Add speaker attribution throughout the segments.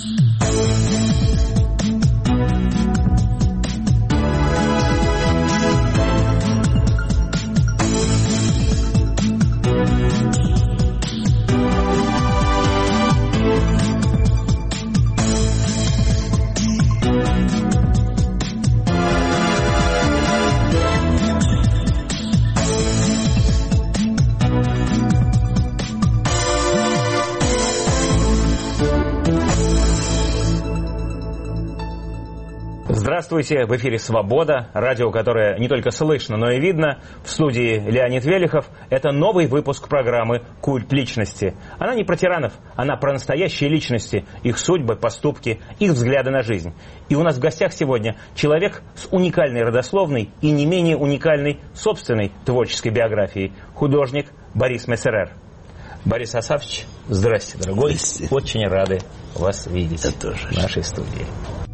Speaker 1: Здравствуйте, в эфире «Свобода», радио, которое не только слышно, но и видно. В студии Леонид Велихов. Это новый выпуск программы «Культ личности». Она не про тиранов, она про настоящие личности, их судьбы, поступки, их взгляды на жизнь. И у нас в гостях сегодня человек с уникальной родословной и не менее уникальной собственной творческой биографией. Художник Борис Мессерер. Борис Асафович, здрасте, дорогой. Здрасте. Очень рады вас видеть в нашей студии.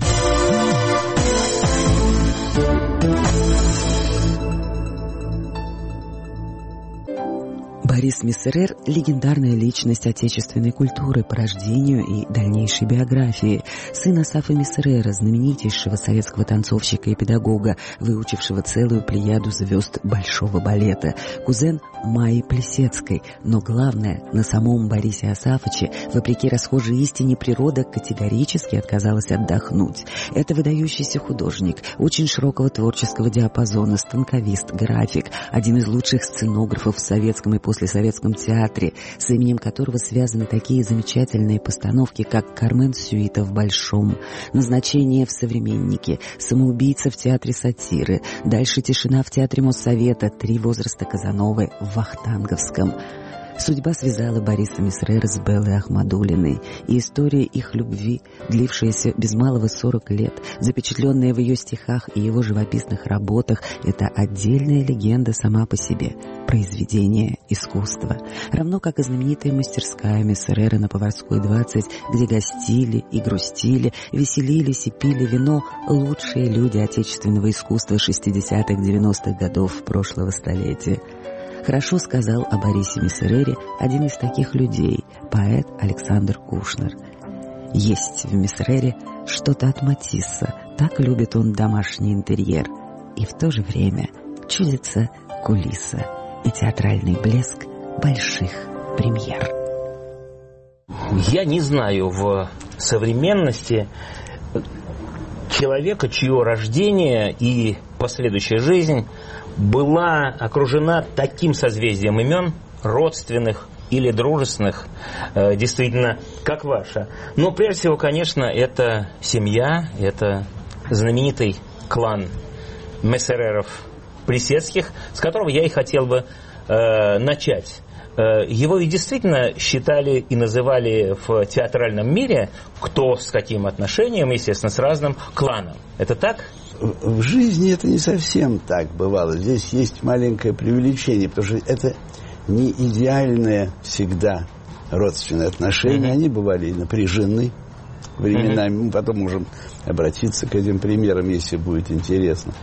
Speaker 2: Борис Мессерер – легендарная личность отечественной культуры по рождению и дальнейшей биографии. Сын Асафа Мессерера, знаменитейшего советского танцовщика и педагога, выучившего целую плеяду звезд большого балета. Кузен Майи Плесецкой. Но главное, на самом Борисе Асафовиче, вопреки расхожей истине, природа категорически отказалась отдохнуть. Это выдающийся художник, очень широкого творческого диапазона, станковист, график, один из лучших сценографов в советском и послесоветском театре, с именем которого связаны такие замечательные постановки, как «Кармен Сюита в Большом», «Назначение в Современнике», «Самоубийца» в театре сатиры, дальше «Тишина» в театре Моссовета, «Три возраста Казановы» в Вахтанговском. Судьба связала Бориса Мессерера с Беллой Ахмадуллиной, и история их любви, длившаяся без малого 40 лет, запечатленная в ее стихах и его живописных работах, это отдельная легенда сама по себе, произведение искусства. Равно как и знаменитая мастерская Мессерера на Поварской 20, где гостили и грустили, веселились и пили вино лучшие люди отечественного искусства 60-х, 90-х годов прошлого столетия. Хорошо сказал о Борисе Мессерере один из таких людей, поэт Александр Кушнер. Есть в Мессерере что-то от Матисса, так любит он домашний интерьер, и в то же время чудится кулиса и театральный блеск больших премьер.
Speaker 1: Я не знаю в современности человека, чье рождение и последующая жизнь была окружена таким созвездием имен, родственных или дружественных, действительно, как ваша. Но прежде всего, конечно, это семья, это знаменитый клан Мессереров-Плесецких, с которого я и хотел бы начать. Его и действительно считали и называли в театральном мире, кто с каким отношением, естественно, с разным кланом. Это так?
Speaker 3: В жизни это не совсем так бывало. Здесь есть маленькое преувеличение, потому что это не идеальное всегда родственные отношения. Они бывали и напряжены временами. Мы потом можем обратиться к этим примерам, если будет интересно.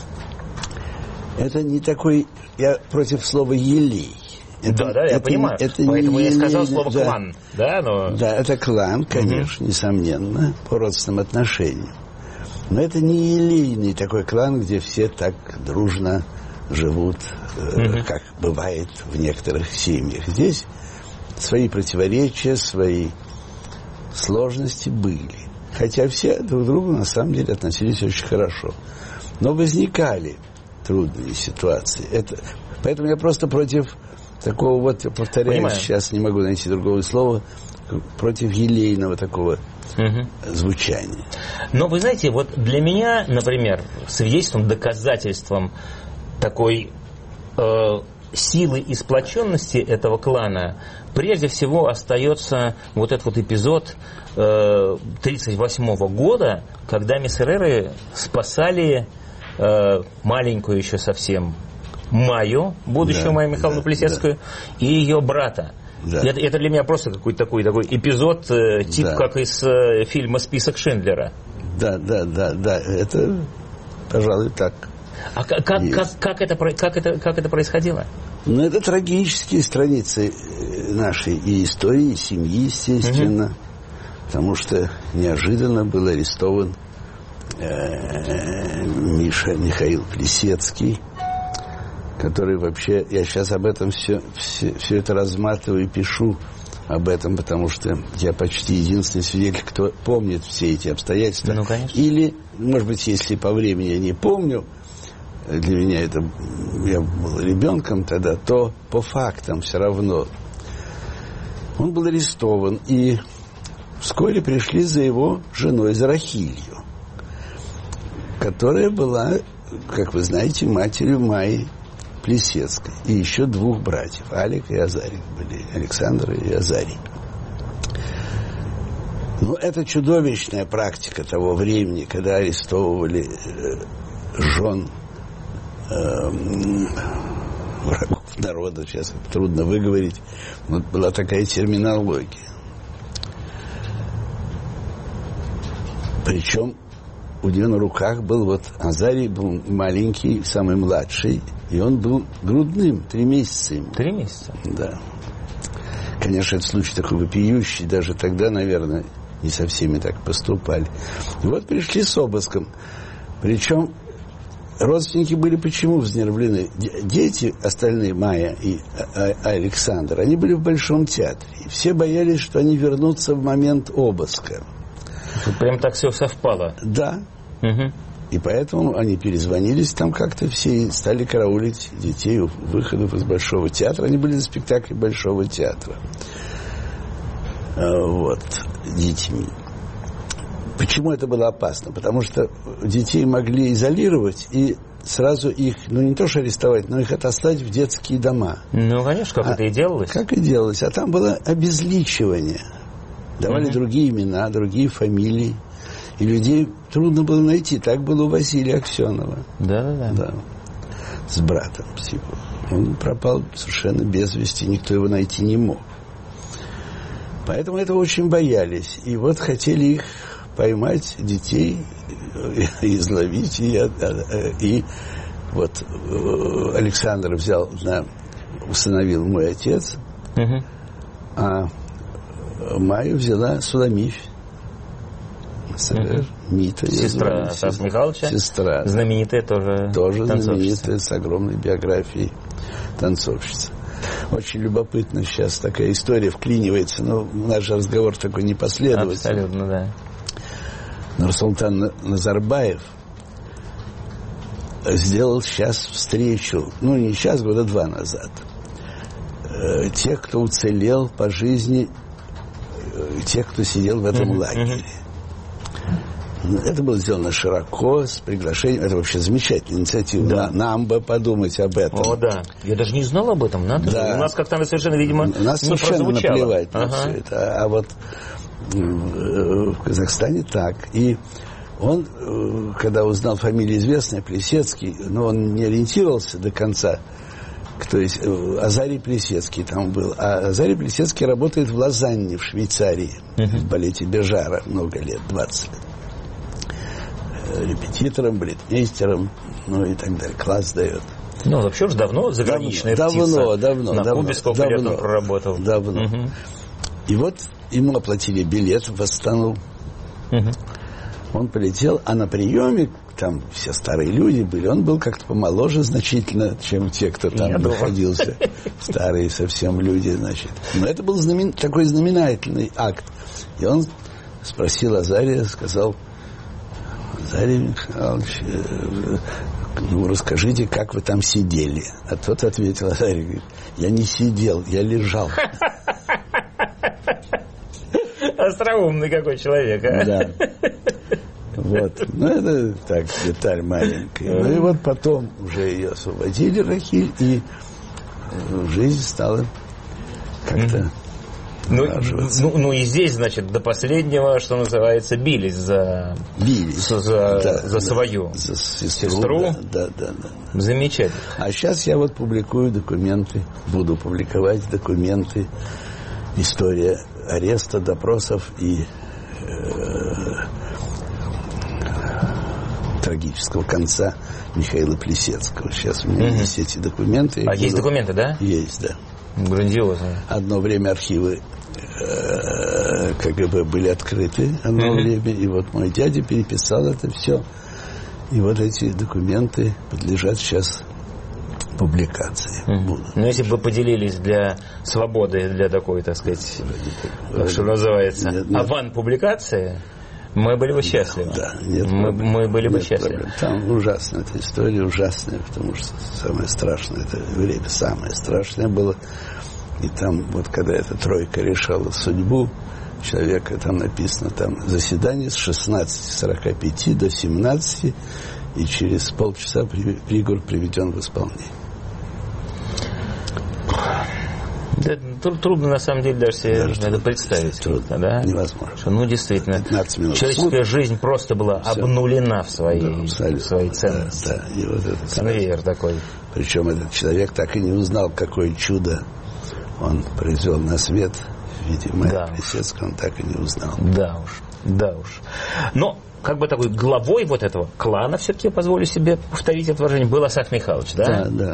Speaker 3: Это не такой... Я против слова «елей».
Speaker 1: Я понимаю. Поэтому я сказал слово «клан». Да,
Speaker 3: это клан, конечно, несомненно, по родственным отношениям. Но это не елейный такой клан, где все так дружно живут, как бывает в некоторых семьях. Здесь свои противоречия, свои сложности были. Хотя все друг к другу на самом деле относились очень хорошо. Но возникали трудные ситуации. Поэтому я просто против такого вот, я повторяю, сейчас не могу найти другого слова, против елейного такого звучания.
Speaker 1: Но вы знаете, вот для меня, например, свидетельством, доказательством такой силы и сплоченности этого клана прежде всего остается вот этот вот эпизод 1938 года, когда Мессереры спасали маленькую еще совсем Майю, будущую Майю Михайловну Плесецкую, и ее брата. Да. Это для меня просто какой-то такой эпизод, как из фильма «Список Шиндлера».
Speaker 3: Да, это, пожалуй, так.
Speaker 1: А как это происходило?
Speaker 3: Ну, это трагические страницы нашей и истории, и семьи, естественно. потому что неожиданно был арестован Михаил Плисецкий, который вообще... Я сейчас об этом все это разматываю и пишу об этом, потому что я почти единственный свидетель, кто помнит все эти обстоятельства.
Speaker 1: Ну, конечно.
Speaker 3: Или, может быть, если по времени я не помню, для меня это... Я был ребенком тогда, то по фактам все равно. Он был арестован, и вскоре пришли за его женой, за Рахилью, которая была, как вы знаете, матерью Майи Плисецкой. И еще двух братьев, Алик и Азарик были, Александр и Азарий. Но это чудовищная практика того времени, когда арестовывали жен врагов народа. Сейчас трудно выговорить. Но была такая терминология. Причем у него на руках был вот Азарий, был маленький, самый младший, и он был грудным, 3 месяца ему.
Speaker 1: 3 месяца?
Speaker 3: Да. Конечно, это случай такой вопиющий, даже тогда, наверное, не со всеми так поступали. И вот пришли с обыском. Причем родственники были почему взнервлены? Дети, остальные, Майя и Александр, они были в Большом театре. И все боялись, что они вернутся в момент обыска.
Speaker 1: Прям так все совпало.
Speaker 3: Да.
Speaker 1: Угу.
Speaker 3: И поэтому они перезвонились там как-то все и стали караулить детей у выходов из Большого театра. Они были на спектакле Большого театра. Вот. Детьми. Почему это было опасно? Потому что детей могли изолировать и сразу их, ну не то что арестовать, но их отослать в детские дома.
Speaker 1: Ну, конечно, как это и делалось.
Speaker 3: Как и делалось. А там было обезличивание. Давали другие имена, другие фамилии. И людей трудно было найти. Так было у Василия Аксенова. Да. С братом. Он пропал совершенно без вести. Никто его найти не мог. Поэтому этого очень боялись. И вот хотели их поймать, детей, изловить. И вот Александр усыновил мой отец. А Майю взяла Суламифь. Мита.
Speaker 1: Сестра Саши Михайловича.
Speaker 3: Сестра.
Speaker 1: Знаменитая тоже
Speaker 3: знаменитая, с огромной биографией танцовщица. Очень любопытно сейчас такая история вклинивается, но наш разговор такой непоследовательный.
Speaker 1: Абсолютно, да.
Speaker 3: Нурсултан Назарбаев сделал сейчас встречу, ну не сейчас, года 2 назад, тех, кто уцелел по жизни, тех, кто сидел в этом лагере. Это было сделано широко, с приглашением. Это вообще замечательная инициатива. Да. Нам бы подумать об этом.
Speaker 1: О, да. Я даже не знал об этом. Надо же. У нас как-то она совершенно, видимо, не прозвучала. У нас совершенно наплевать на все это. А вот в Казахстане так. И он, когда узнал фамилию известная, Плисецкий, но он не ориентировался до конца. То есть Азарий Плисецкий там был. А Азарий Плисецкий работает в Лозанне, в Швейцарии. В балете Бежара много лет, 20 лет. Репетитором, балетмейстером, ну и так далее. Класс дает. Ну, вообще уже давно заграничная птица.
Speaker 3: Давно.
Speaker 1: На Кубе сколько лет он проработал.
Speaker 3: Давно. И вот ему оплатили билет в Астану. Он полетел, а на приеме, там все старые люди были, он был как-то помоложе значительно, чем те, кто там находился. Старые совсем люди, значит. Но это был такой знаменательный акт. И он спросил Азария, сказал: Азарий Михайлович, ну, расскажите, как вы там сидели. А тот ответил, Азарий говорит: я не сидел, я лежал.
Speaker 1: Остроумный какой человек, а?
Speaker 3: Да. Вот. Ну, это так, деталь маленькая. Ну, и вот потом уже ее освободили, Рахиль, и жизнь стала как-то...
Speaker 1: Ну, и здесь, значит, до последнего, что называется, бились за свою сестру.
Speaker 3: Да.
Speaker 1: Замечательно.
Speaker 3: А сейчас я вот публикую документы, буду публиковать документы, история ареста, допросов и трагического конца Михаила Плисецкого. Сейчас у меня есть эти документы.
Speaker 1: Есть документы, да?
Speaker 3: Есть, да.
Speaker 1: Грандиозно.
Speaker 3: Одно время архивы КГБ были открыты одно время, и вот мой дядя переписал это все. И вот эти документы подлежат сейчас публикации.
Speaker 1: Но если бы поделились для свободы, для такой, так сказать, что называется, аван-публикации, мы были бы счастливы.
Speaker 3: Да, нет
Speaker 1: мы были бы счастливы.
Speaker 3: Проблем. Там ужасная эта история, ужасная, потому что самое страшное, это время самое страшное было. И там, вот когда эта тройка решала судьбу человека, там написано, там заседание с 16:45 до 17, и через полчаса приговор приведен в исполнение.
Speaker 1: Да, трудно на самом деле даже себе это представить.
Speaker 3: Трудно,
Speaker 1: да?
Speaker 3: Невозможно.
Speaker 1: Что, ну, действительно, человеческая жизнь просто была обнулена в своей ценности.
Speaker 3: Да. И вот этот
Speaker 1: конвейер такой.
Speaker 3: Причем этот человек так и не узнал, какое чудо он произвел на свет в виде Майя Плисецкого, он так и не узнал.
Speaker 1: Да уж. Но как бы такой главой вот этого клана, все-таки я позволю себе повторить это выражение, был Асаф Михайлович, да?
Speaker 3: Да.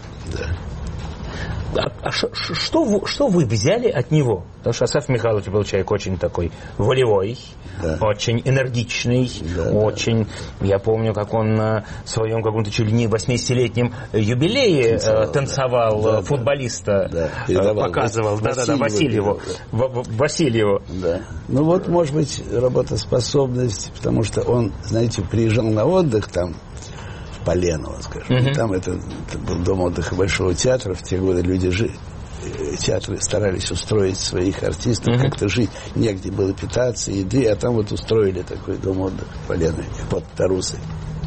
Speaker 1: А что вы взяли от него? Потому что Асаф Михайлович был человек очень такой волевой, очень энергичный, очень... Я помню, как он на своем каком-то чуть ли не 80-летнем юбилее танцевал футболиста, показывал Васильеву.
Speaker 3: Да. Ну вот, может быть, работоспособность, потому что он, знаете, приезжал на отдых там, Поленово, скажем. Там это был дом отдыха Большого театра. В те годы люди театры старались устроить своих артистов, как-то жить. Негде было питаться, еды, а там вот устроили такой дом отдыха в Поленове под Тарусой.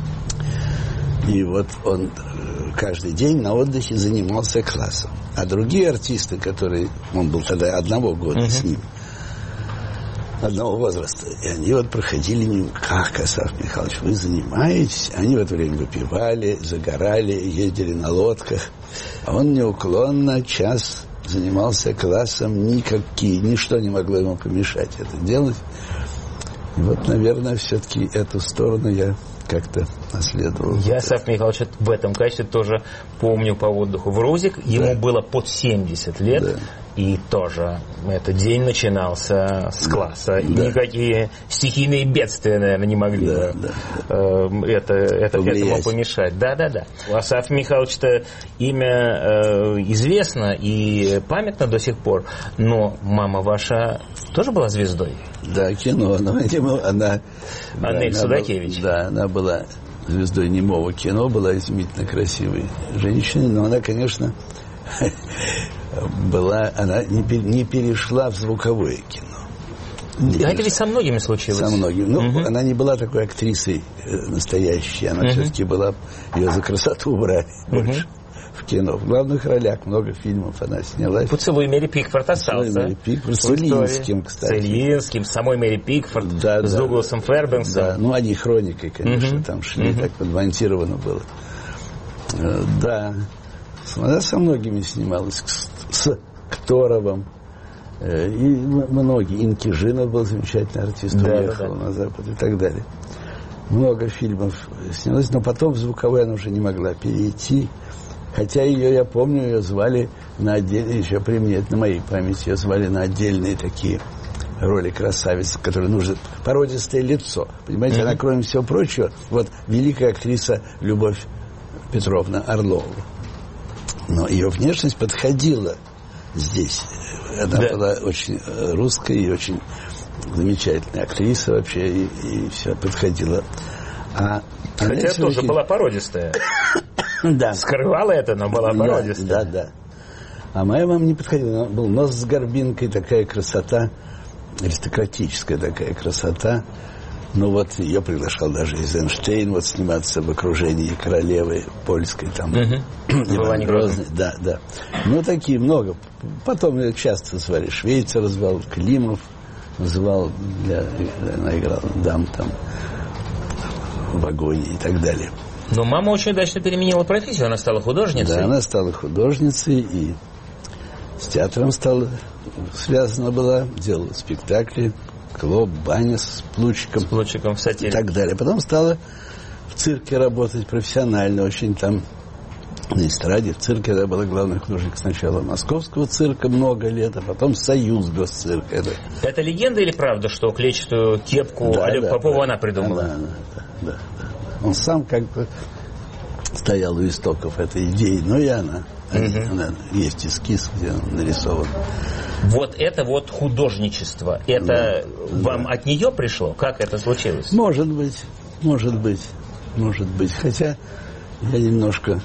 Speaker 3: И вот он каждый день на отдыхе занимался классом. А другие артисты, которые... Он был тогда одного года с ним, одного возраста. И они вот проходили мимо. Как, Асаф Михайлович, вы занимаетесь? Они в это время выпивали, загорали, ездили на лодках. А он неуклонно час занимался классом. Ничто не могло ему помешать это делать. И вот, наверное, все-таки эту сторону я как-то наследовал.
Speaker 1: Я Асаф Михайлович в этом качестве тоже помню по отдыху в Рузик. Ему было под 70 лет. Да. И тоже этот день начинался с класса. И никакие стихийные бедствия, наверное, не могли этому помешать. Да. У Асафа Михайловича имя известно и памятно до сих пор. Но мама ваша тоже была звездой?
Speaker 3: Да, кино. Она
Speaker 1: Анель Судакевич.
Speaker 3: Она была звездой немого кино, была изумительно красивой женщиной. Но она, конечно... она не перешла в звуковое кино.
Speaker 1: Это ведь со многими случилось.
Speaker 3: Со многими. Она не была такой актрисой настоящей. Она все-таки была... Ее за красоту брали больше в кино. В главных ролях много фильмов она снялась.
Speaker 1: «Поцелуй Мэри Пикфорд» остался.
Speaker 3: «Поцелуй Мэри Пикфорд» с Ильинским, кстати.
Speaker 1: С Ильинским, с самой Мэри Пикфорд, с Дугласом Фербенксом.
Speaker 3: Да, ну они хроникой, конечно, там шли, так подмонтировано было. Да. Она со многими снималась, с Кторовым. И многие. Инкижинов был замечательный артист, уехал на Запад и так далее. Много фильмов снялось, но потом в звуковой она уже не могла перейти. Хотя я помню, ее звали на отдельные, еще при мне, это на моей памяти, ее звали на отдельные такие роли красавицы, которые нужны. Породистое лицо. Понимаете, она, кроме всего прочего, вот великая актриса Любовь Петровна Орлова. Но ее внешность подходила здесь. Она была очень русская и очень замечательная актриса вообще, и все подходила.
Speaker 1: Хотя тоже была породистая.
Speaker 3: Да.
Speaker 1: Скрывала это, но была породистая.
Speaker 3: Да. А моя мама не подходила. Был нос с горбинкой, такая красота, аристократическая такая красота. Ну вот ее приглашал даже Эйзенштейн вот сниматься в окружении королевы польской там. Иван Грозный. Да. Ну такие много. Потом ее часто звали. Швейцар звал, Климов звал, она играла дам там в вагоне и так далее.
Speaker 1: Но мама очень удачно переменила профессию, она стала художницей.
Speaker 3: Да, она стала художницей и с театром связана была, делала спектакли. Клоп, баня с Плучиком.
Speaker 1: С Плучиком в сатире.
Speaker 3: И так далее. Потом стала в цирке работать профессионально. Очень там на эстраде, в цирке. Я был главный художник сначала Московского цирка много лет, а потом Союз госцирка.
Speaker 1: Это легенда или правда, что клетчатую кепку Олег Попова она придумала?
Speaker 3: Да. Он сам как бы стоял у истоков этой идеи, но и она. Есть эскиз, где он нарисован.
Speaker 1: Вот это вот художничество, это вам от нее пришло? Как это случилось?
Speaker 3: Может быть. Хотя я немножко,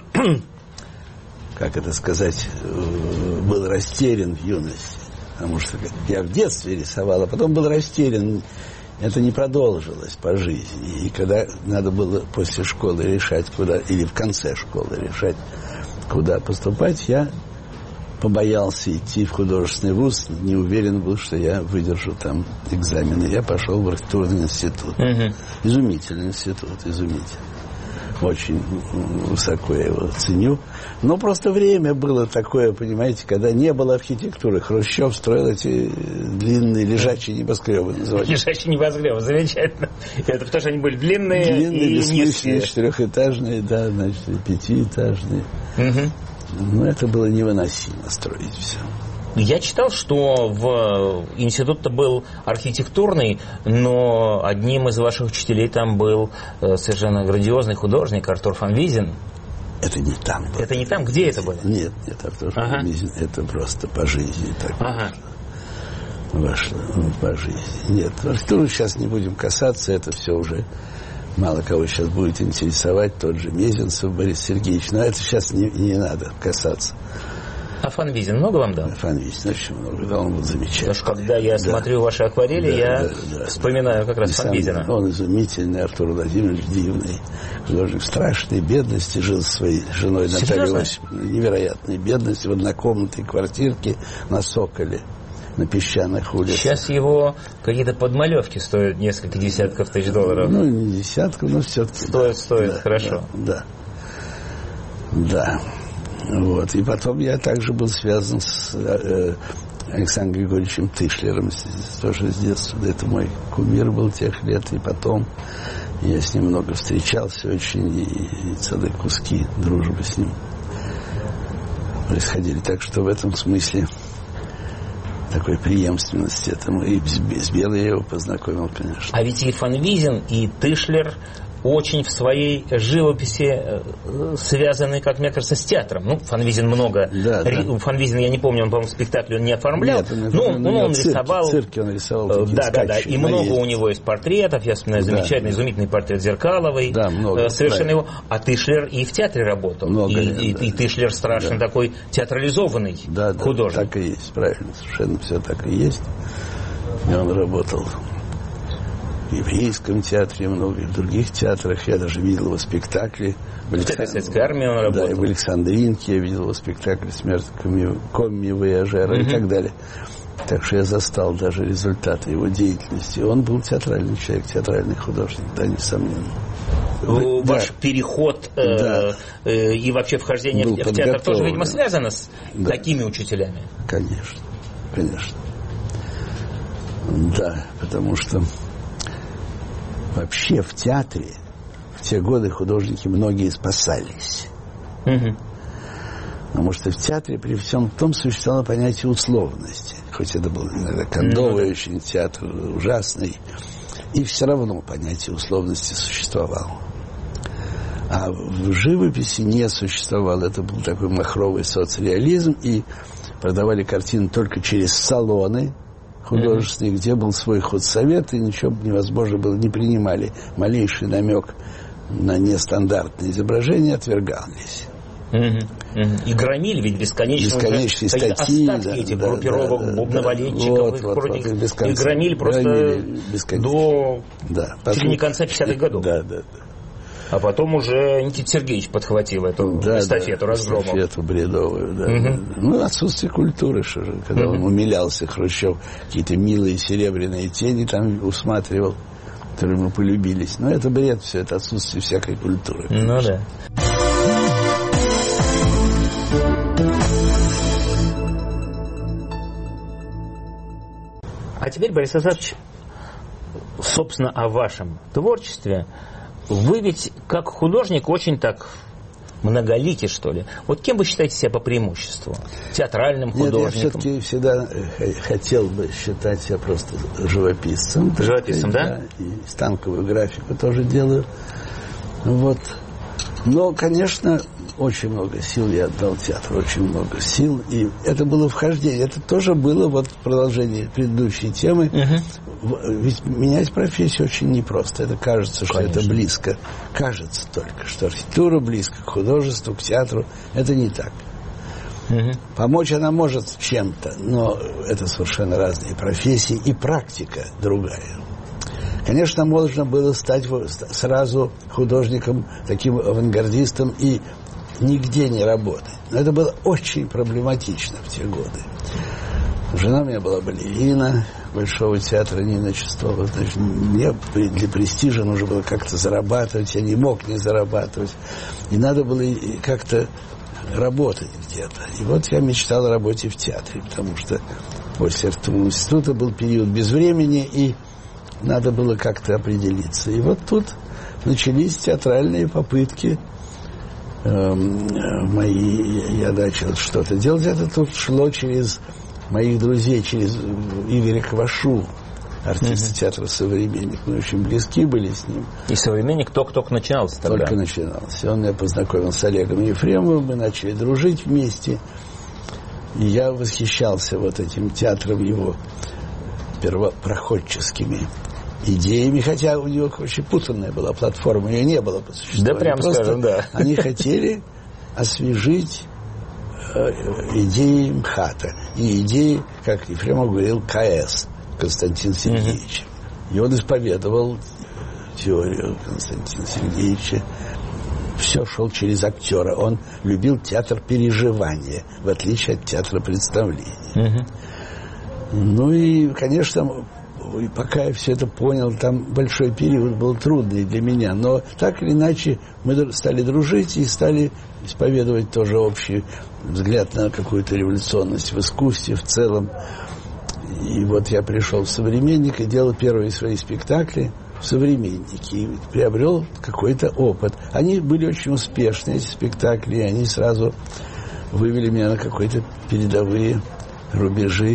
Speaker 3: как это сказать, был растерян в юности. Потому что я в детстве рисовал, а потом был растерян. Это не продолжилось по жизни. И когда надо было после школы решать, куда, или в конце школы решать, куда поступать, я побоялся идти в художественный вуз, не уверен был, что я выдержу там экзамены. Я пошел в архитектурный институт. Изумительный институт, изумительный. Очень высоко я его ценю. Но просто время было такое, понимаете, когда не было архитектуры. Хрущев строил эти длинные лежачие небоскребы.
Speaker 1: Лежачие небоскребы, замечательно. Это потому что они были длинные и низкие.
Speaker 3: Четырехэтажные, да, значит, пятиэтажные. Но это было невыносимо строить все.
Speaker 1: Я читал, что в институт-то был архитектурный, но одним из ваших учителей там был совершенно грандиозный художник Артур фон Визин.
Speaker 3: Это не там было.
Speaker 1: Это не там? Где это было?
Speaker 3: Нет, Артур фон Визин, это просто по жизни так вошло по жизни. Нет, Артура сейчас не будем касаться, это все уже мало кого сейчас будет интересовать, тот же Мезенцев Борис Сергеевич, но это сейчас не надо касаться.
Speaker 1: А фон Визин много вам дал?
Speaker 3: Фон Визин очень много дал, он был замечательный.
Speaker 1: Потому что когда я смотрю ваши акварели, я вспоминаю как раз фон Визина.
Speaker 3: Он изумительный, Артур Владимирович, дивный художник, страшной бедности, жил со своей женой Натальей Осиповной, невероятной бедности, в однокомнатной квартирке на Соколе, на песчаных улицах.
Speaker 1: Сейчас его какие-то подмалевки стоят несколько десятков тысяч долларов.
Speaker 3: Ну, не десятков, но все-таки.
Speaker 1: Стоит, хорошо.
Speaker 3: Да. Вот. И потом я также был связан с Александром Григорьевичем Тышлером, тоже с детства. Это мой кумир был тех лет. И потом я с ним много встречался очень, и целые куски дружбы с ним происходили. Так что в этом смысле такой преемственности этому. И с Белой я его познакомил, конечно.
Speaker 1: А ведь и фон Визин, и Тышлер очень в своей живописи связаны, как мне кажется, с театром. Ну, фон Визин много. Фон Визин, я не помню, он, по-моему, спектакль он не оформлял.
Speaker 3: Нет,
Speaker 1: он рисовал.
Speaker 3: В цирке он рисовал такие
Speaker 1: скачи. И много у него есть портретов. Я вспоминаю замечательный, изумительный портрет Зеркаловой.
Speaker 3: Да, много.
Speaker 1: Совершенно его. А Тышлер и в театре работал. И Тышлер страшно такой театрализованный художник.
Speaker 3: Так и есть, правильно. Совершенно все так и есть. И он работал в еврейском театре много, и в других театрах. Я даже видел его спектакли.
Speaker 1: В Советской армии он работал.
Speaker 3: Да, и в Александринке я видел его спектакль «Смерть комми-вояжера» и так далее. Так что я застал даже результаты его деятельности. Он был театральный человек, театральный художник, да, несомненно.
Speaker 1: Ваш переход и вообще вхождение в театр тоже, видимо, связано с такими учителями?
Speaker 3: Конечно. Да, потому что вообще в театре в те годы художники многие спасались. Потому что в театре при всем том существовало понятие условности. Хоть это был иногда кондовый очень театр, ужасный, и все равно понятие условности существовало. А в живописи не существовало. Это был такой махровый соцреализм, и продавали картины только через салоны художественные, где был свой худсовет, и ничего невозможно было, не принимали. Малейший намек на нестандартные изображения отвергались.
Speaker 1: И громили ведь бесконечные статьи, остатки этих группировок, бубновалетчиков, и громили просто до чуть ли не конца 50-х годов. А потом уже Никита Сергеевич подхватил эту эстафету разгрома.
Speaker 3: Эстафету бредовую, Ну, отсутствие культуры, когда он умилялся, Хрущев, какие-то милые серебряные тени там усматривал, которые ему полюбились. Но это бред все, это отсутствие всякой культуры.
Speaker 1: Ну да. А теперь, Борис Азарович, собственно, о вашем творчестве. Вы ведь, как художник, очень так многоликий, что ли. Вот кем вы считаете себя по преимуществу? Театральным художником?
Speaker 3: Нет, я все-таки всегда хотел бы считать себя просто живописцем.
Speaker 1: Живописцем, да?
Speaker 3: И станковую графику тоже делаю. Вот. Но, конечно, очень много сил я отдал театру, очень много сил. И это было вхождение. Это тоже было вот в продолжении предыдущей темы. Ведь менять профессию очень непросто. Это кажется, что это близко. Кажется только, что архитектура близко к художеству, к театру. Это не так. Помочь она может чем-то, но это совершенно разные профессии. И практика другая. Конечно, можно было стать сразу художником, таким авангардистом и нигде не работать. Но это было очень проблематично в те годы. Жена у меня была балерина Большого театра Нина Чистова. Значит, мне для престижа нужно было как-то зарабатывать. Я не мог не зарабатывать. И надо было как-то работать где-то. И вот я мечтал о работе в театре, потому что после этого института был период без времени, и надо было как-то определиться. И вот тут начались театральные попытки мои. Я начал что-то делать. Это тут шло через моих друзей, через Игоря Квашу, артиста театра «Современник». Мы очень близки были с ним.
Speaker 1: И «Современник» только начинался тогда?
Speaker 3: Только начинался. Он меня познакомил с Олегом Ефремовым. Мы начали дружить вместе. И я восхищался вот этим театром, его первопроходческими идеями, хотя у него очень путанная была платформа, ее не было по существу.
Speaker 1: Да, прям скажем, да.
Speaker 3: Они хотели освежить идеи МХАТа и идеи, как Ефремов говорил, КС, Константин Сергеевич. И он исповедовал теорию Константина Сергеевича. Все шел через актера. Он любил театр переживания, в отличие от театра представления. Ну и, конечно, пока я все это понял, там большой период был трудный для меня. Но так или иначе мы стали дружить и стали исповедовать тоже общий взгляд на какую-то революционность в искусстве в целом. И вот я пришел в «Современник» и делал первые свои спектакли в «Современнике» и приобрел какой-то опыт. Они были очень успешны, эти спектакли, и они сразу вывели меня на какие-то передовые рубежи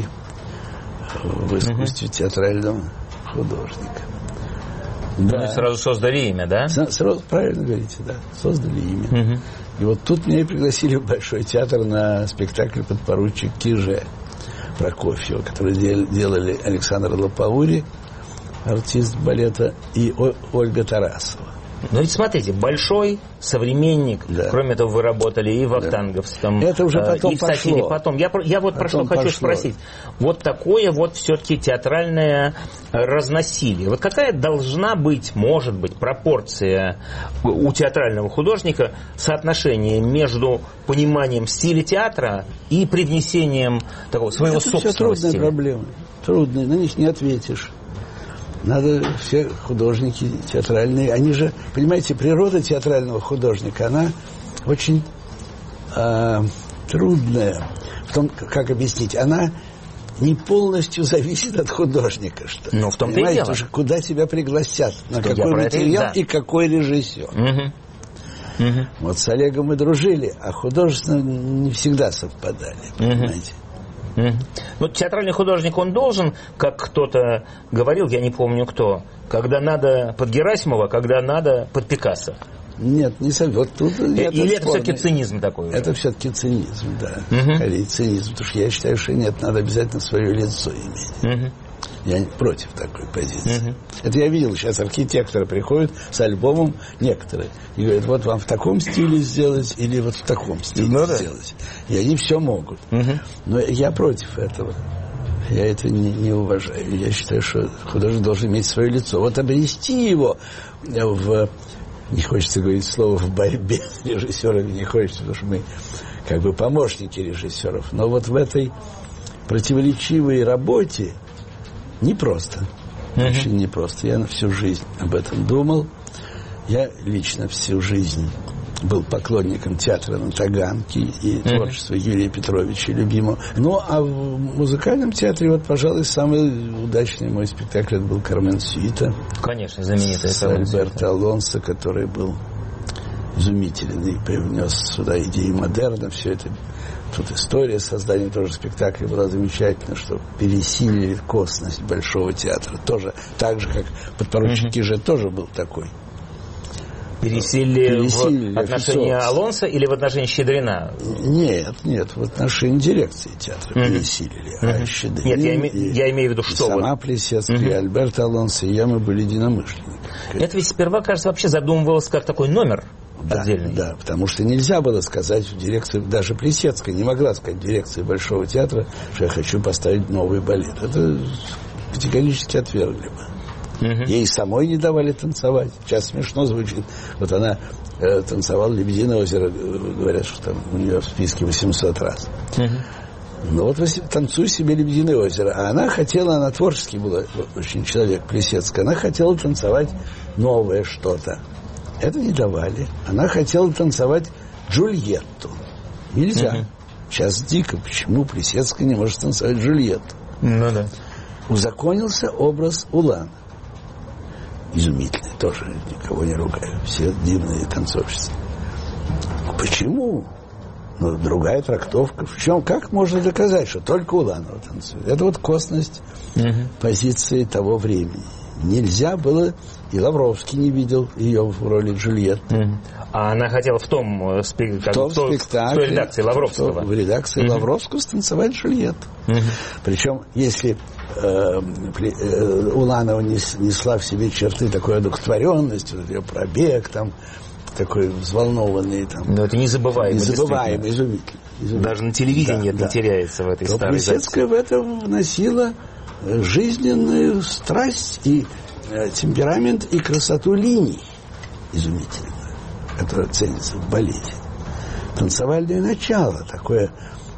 Speaker 3: в искусстве театрального художника.
Speaker 1: Да. Сразу создали имя, да?
Speaker 3: Сразу, правильно говорите, да. Создали имя. И вот тут меня и пригласили в Большой театр на спектакль «Подпоручик Киже» Прокофьева, который делали Александр Лопаури, артист балета, и Ольга Тарасова.
Speaker 1: Ну ведь смотрите, Большой, «Современник», да. Кроме этого вы работали и в Вахтанговском,
Speaker 3: это уже потом
Speaker 1: и в «Сатире» потом. Я вот потом про что хочу спросить. Вот такое вот все-таки театральное разносилие. Вот какая должна быть, может быть, пропорция у театрального художника, соотношение между пониманием стиля театра и привнесением такого своего собственного стиля?
Speaker 3: Это все трудные проблемы. Трудные, на них не ответишь. Надо, все художники театральные, они же, понимаете, природа театрального художника, она очень трудная. В том, как объяснить, она не полностью зависит от художника. Что,
Speaker 1: ну, в том-то и дело.
Speaker 3: Уже куда тебя пригласят, на какой материал и какой режиссер. Вот с Олегом мы дружили, а художественно не всегда совпадали, понимаете.
Speaker 1: Ну, театральный художник, он должен, как кто-то говорил, я не помню кто, когда надо под Герасимова, когда надо под Пикассо.
Speaker 3: Нет, не совсем. Вот тут
Speaker 1: или это все-таки цинизм такой?
Speaker 3: Это все-таки цинизм, да. Скорее цинизм, потому что я считаю, что нет, надо обязательно свое лицо иметь. Я против такой позиции. Это я видел, сейчас архитекторы приходят с альбомом некоторые и говорят, вот вам в таком стиле сделать или вот в таком стиле сделать. И они все могут. Но я против этого. Я это не уважаю. Я считаю, что художник должен иметь свое лицо. Вот обрести его в... Не хочется говорить слово «в борьбе» с режиссерами, не хочется, потому что мы как бы помощники режиссеров. Но вот в этой противоречивой работе непросто. Очень непросто. Я на всю жизнь об этом думал. Я лично всю жизнь был поклонником театра на Таганке и творчества Юрия Петровича любимого. Ну, а в музыкальном театре, вот, пожалуй, самый удачный мой спектакль это был «Кармен Сюита».
Speaker 1: Конечно, знаменитый.
Speaker 3: С Альберто Алонсо, который был изумительный, привнес сюда идеи модерна, все это. Тут история создания тоже спектакля была замечательна, что пересилили косность Большого театра. Тоже так же, как подпоручик Киже тоже был такой.
Speaker 1: Пересилили в отношении Алонса или в отношении Щедрина?
Speaker 3: Нет, в отношении дирекции театра пересилили. А Щедрин,
Speaker 1: нет, я имею в виду, что
Speaker 3: сама Плесецкая, и Альберт Алонсо, и я, мы были единомышленники.
Speaker 1: Это ведь сперва, кажется, вообще задумывалось как такой номер отдельный. Да,
Speaker 3: потому что нельзя было сказать в дирекции, даже Плесецкая не могла сказать в дирекции Большого театра, что я хочу поставить новый балет. Это категорически отвергли бы. Ей самой не давали танцевать. Сейчас смешно звучит. Вот она танцевала «Лебединое озеро», говорят, что там у нее в списке 800 раз. Ну вот танцуй себе «Лебединое озеро». А она хотела, она творческий была очень человек, Плесецкая, она хотела танцевать новое что-то. Это не давали. Она хотела танцевать Джульетту. Нельзя. Сейчас дико. Почему Плесецкая не может танцевать Джульетту?
Speaker 1: Ну да.
Speaker 3: Узаконился образ Улана. Изумительный, тоже никого не ругаю. Все дивные танцовщицы. Почему? Ну, другая трактовка. В чем? Как можно доказать, что только Уланова танцует? Это вот косность позиции того времени. Нельзя было, и Лавровский не видел ее в роли Джульетты.
Speaker 1: А она хотела в том спектакле, в той редакции Лавровского.
Speaker 3: В редакции Лавровского станцевать Джульетту. Причем, если Уланова несла в себе черты такой одухотворенности, вот ее пробег, там, такой взволнованный. Там,
Speaker 1: но это незабываемый,
Speaker 3: изумительный.
Speaker 1: Даже на телевидении это не теряется в этой старой записи.
Speaker 3: Плесецкая в этом вносила жизненную страсть и темперамент и красоту линий изумительную, которая ценится в балете. Танцевальное начало, такое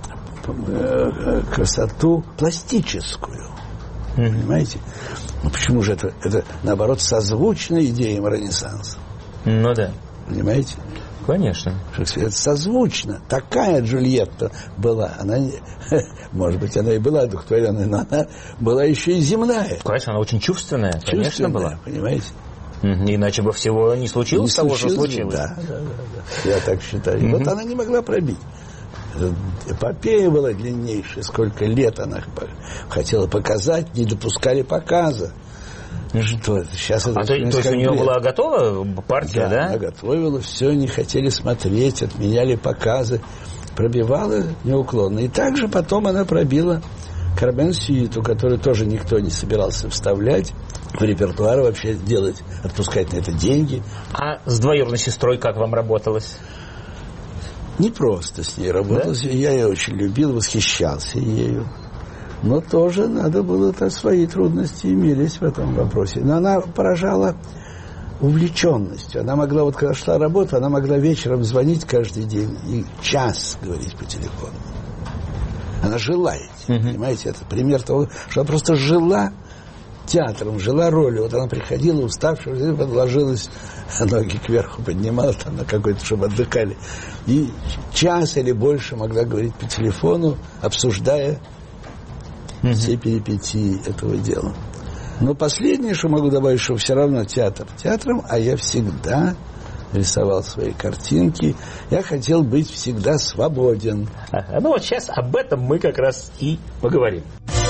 Speaker 3: красоту пластическую. Понимаете? Ну почему же это наоборот созвучно идеям Ренессанса?
Speaker 1: Ну да.
Speaker 3: Понимаете?
Speaker 1: Конечно.
Speaker 3: Это созвучно. Такая Джульетта была. Она, может быть, она и была одухотворенная, но она была еще и земная.
Speaker 1: Конечно, она очень чувственная. Конечно, была.
Speaker 3: Понимаете?
Speaker 1: Иначе бы всего не случилось того, что случилось.
Speaker 3: Да. Я так считаю. И вот она не могла пробить. Эпопея была длиннейшая. Сколько лет она хотела показать, не допускали показа. Что это? Сейчас это
Speaker 1: то есть у нее была готова партия, да?
Speaker 3: Она готовила, все, не хотели смотреть, отменяли показы, пробивала неуклонно. И также потом она пробила Кармен-сюиту, которую тоже никто не собирался вставлять в репертуар, вообще делать, отпускать на это деньги.
Speaker 1: А с двоюродной сестрой как вам работалось?
Speaker 3: Не просто с ней работалось. Да? Я ее очень любил, восхищался ею. Но тоже надо было, свои трудности имелись в этом вопросе. Но она поражала увлеченностью. Она могла, вот когда шла работа, она могла вечером звонить каждый день и час говорить по телефону. Она жила этим, понимаете? Это пример того, что она просто жила театром, жила ролью. Вот она приходила, уставшая, подложилась, ноги кверху поднимала там на какой-то, чтобы отдыхали. И час или больше могла говорить по телефону, обсуждая все перипетии этого дела. Но последнее, что могу добавить, что все равно театр театром, а я всегда рисовал свои картинки. Я хотел быть всегда свободен.
Speaker 1: Ну вот сейчас об этом мы как раз и поговорим.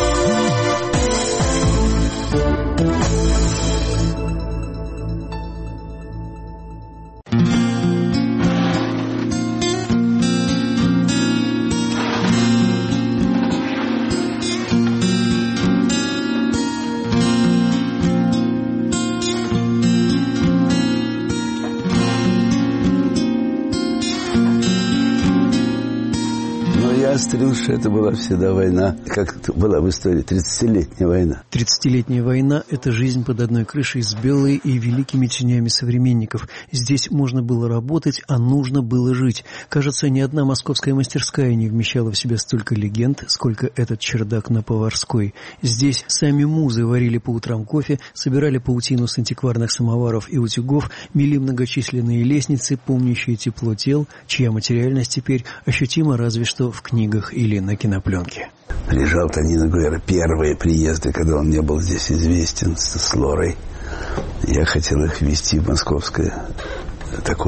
Speaker 3: Стрел, что это была всегда война, как это была в истории, 30-летняя война.
Speaker 4: 30-летняя война – это жизнь под одной крышей с белой и великими тенями современников. Здесь можно было работать, а нужно было жить. Кажется, ни одна московская мастерская не вмещала в себя столько легенд, сколько этот чердак на Поварской. Здесь сами музы варили по утрам кофе, собирали паутину с антикварных самоваров и утюгов, мели многочисленные лестницы, помнящие тепло тел, чья материальность теперь ощутима разве что в книгах или на кинопленке.
Speaker 3: Приезжал Тонино Гуэра, первые приезды, когда он не был здесь известен, с Лорой. Я хотел их ввести в московское такое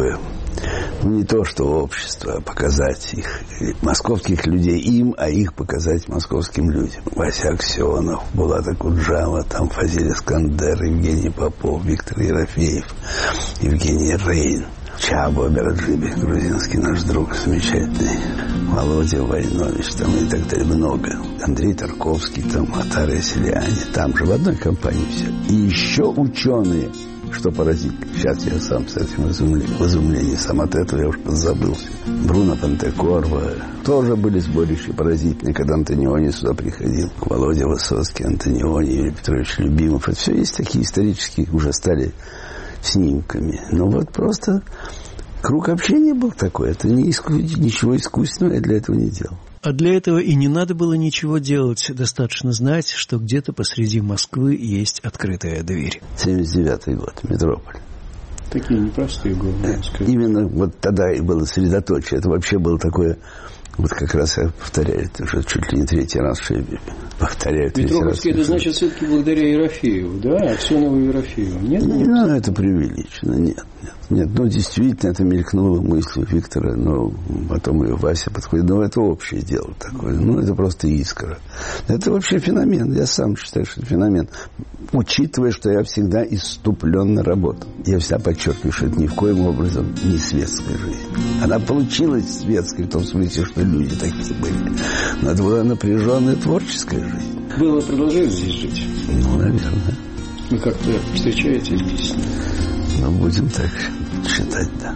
Speaker 3: Не то, что общество, а показать их, московских людей им, а их показать московским людям. Вася Аксенов, Булат Акуджава, там Фазиль Искандер, Евгений Попов, Виктор Ерофеев, Евгений Рейн, Чабо Берджиби, грузинский наш друг замечательный, Володя Войнович, там и так далее, много. Андрей Тарковский, там, Атар Ясельяне, там же в одной компании все. И еще ученые, что поразительно. Сейчас я сам с этим в изумлении, сам от этого я уж подзабылся. Бруно Пантекорво. Тоже были сборища поразительные, когда Антониони сюда приходил. Володя Высоцкий, Антониони, Юрий Петрович Любимов. Это все есть такие исторические, уже стали снимками. Но вот просто круг общения был такой. Это ничего искусственного я для этого не делал.
Speaker 4: А для этого и не надо было ничего делать. Достаточно знать, что где-то посреди Москвы есть открытая дверь.
Speaker 3: 79-й год, метрополь.
Speaker 4: Такие непростые годы.
Speaker 3: Именно вот тогда и было средоточие. Это вообще было такое... Вот как раз я повторяю, это уже чуть ли не третий раз, что я повторяю.
Speaker 4: Метропольский, это значит все-таки благодаря Ерофееву, да? Аксенову и Ерофееву. Нет?
Speaker 3: Ну, это преувеличено. Нет. Ну, действительно, это мелькнуло мыслью Виктора, но потом и Вася подходит. Ну, это общее дело такое. Ну, это просто искра. Это вообще феномен. Я сам считаю, что это феномен. Учитывая, что я всегда исступленно работал. Я всегда подчеркиваю, что это ни в коем образом не светская жизнь. Она получилась светской, в том смысле, что люди такие были. Но это была напряженная творческая жизнь.
Speaker 4: Было продолжать здесь жить?
Speaker 3: Ну, наверное.
Speaker 4: Вы как-то встречаетесь с ним?
Speaker 3: Ну, будем так считать, да.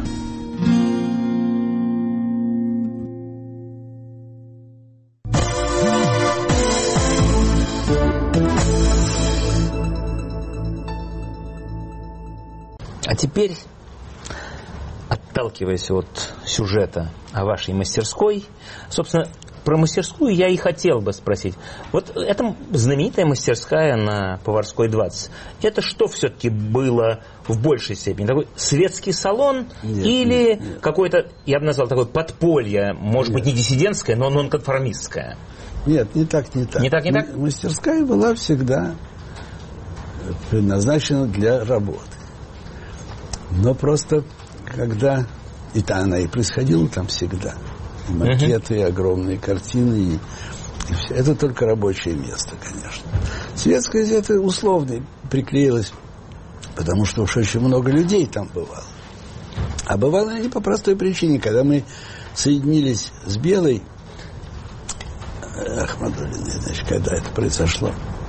Speaker 1: А теперь, отталкиваясь от сюжета о вашей мастерской, собственно, про мастерскую я и хотел бы спросить. Вот эта знаменитая мастерская на Поварской 20, это что все-таки было в большей степени? Такой светский салон или какое-то, я бы назвал, такое подполье, может быть, не диссидентское, но нонконформистское?
Speaker 3: Нет, не так. Не так? Мастерская была всегда предназначена для работы. Но просто, когда... И-то она и происходила там всегда. И макеты, и огромные картины, и все. Это только рабочее место, конечно. Светское это условно приклеилось, потому что уж очень много людей там бывало. А бывало не по простой причине. Когда мы соединились с Белой, Ахмадуллиной, значит, когда это произошло,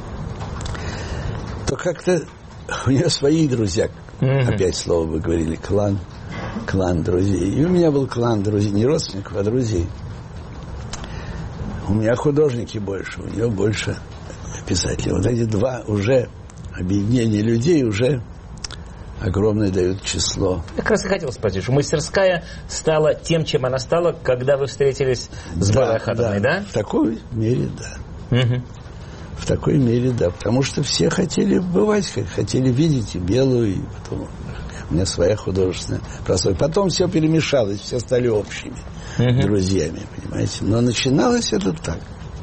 Speaker 3: то как-то у нее свои друзья, опять слово вы говорили, клан друзей. И у меня был клан друзей, не родственников, а друзей. У меня художники больше, у нее больше писателей. Вот эти два уже объединения людей уже огромное дают число.
Speaker 1: Как раз и хотел спросить, что мастерская стала тем, чем она стала, когда вы встретились с Белой Ахатовной, да?
Speaker 3: В такой мере, да. В такой мере, да. Потому что все хотели бывать, хотели видеть и Белую, и потом... У меня своя художественная прослойка. Потом все перемешалось, все стали общими друзьями, понимаете. Но начиналось это так.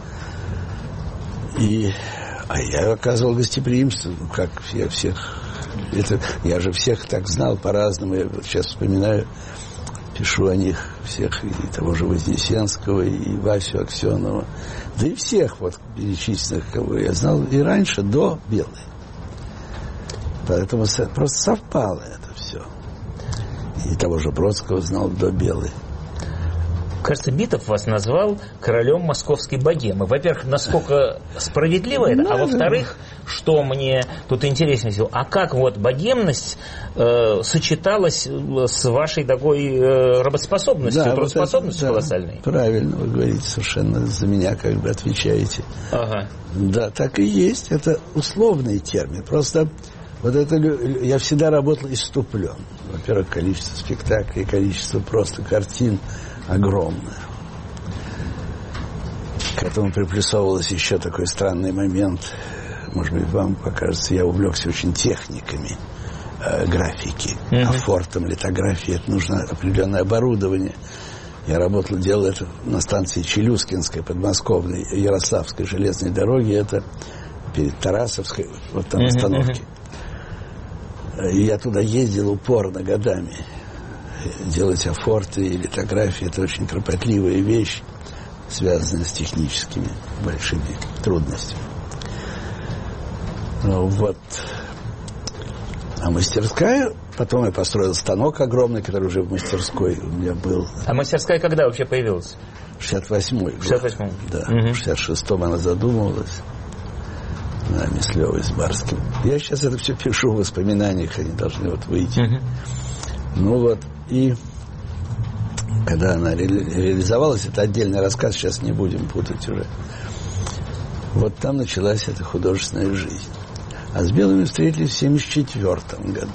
Speaker 3: А я оказывал гостеприимство, как я всех... я же всех так знал по-разному. Я вот сейчас вспоминаю, пишу о них всех, и того же Вознесенского, и Васю Аксенова. Да и всех вот перечисленных, кого я знал и раньше, до Белой. Поэтому просто совпало это все. И того же Бродского знал до Белой.
Speaker 1: Кажется, Битов вас назвал королем московской богемы. Во-первых, насколько справедливо это, а во-вторых, что мне тут интересно всего, а как вот богемность сочеталась с вашей такой работоспособностью, трудоспособностью колоссальной?
Speaker 3: Правильно, вы говорите, совершенно за меня как бы отвечаете.
Speaker 1: Ага.
Speaker 3: Да, так и есть. Это условный термин. Просто вот это я всегда работал исступлен. Во-первых, количество спектаклей, количество просто картин огромное. К этому приплюсовывалось еще такой странный момент. Может быть, вам покажется, я увлекся очень техниками графики. Афортом, литографии. Это нужно определенное оборудование. Я работал, делал это на станции Челюскинской, подмосковной, Ярославской железной дороги. Это перед Тарасовской, вот там остановки. И я туда ездил упорно годами. делать афорты и литографии – это очень кропотливая вещь, связанная с техническими большими трудностями. Вот. А мастерская, потом я построил станок огромный, который уже в мастерской у меня был.
Speaker 1: А мастерская когда вообще появилась?
Speaker 3: 68-й год.
Speaker 1: 68-й.
Speaker 3: Да, в 66-м она задумывалась. Нами с Левой, с Барским. Я сейчас это все пишу в воспоминаниях, они должны вот выйти. Ну вот, и когда она реализовалась, это отдельный рассказ, сейчас не будем путать уже. Вот там началась эта художественная жизнь. А с белыми встретились в 1974 году.